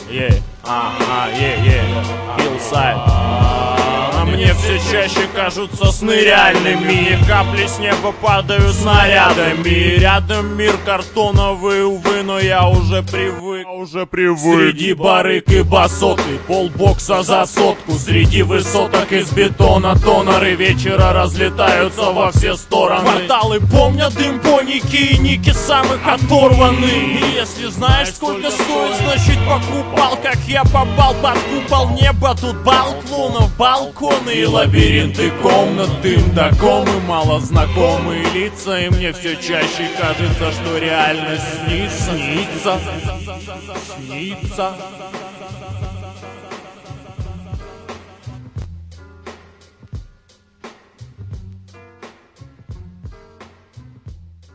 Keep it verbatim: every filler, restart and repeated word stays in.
Yeah, а, а, yeah, yeah, Hillside. А мне все чаще кажутся сны реальными, и капли с неба падают снарядами. Рядом мир картоновый, увы, но я уже привык, уже привык. Среди барыг и басоты, полбокса за сотку. Среди высоток из бетона тоноры вечера разлетаются во все стороны. Кварталы помнят дым, поники и ники самых оторваны. И если знаешь, сколько стоит, значит покупал. Как я попал под купол неба, тут балконов, балконы и лабиринты комнат. Дым до комы, мало знакомые лица, и мне все чаще кажется, что реальность снится, снится, снится.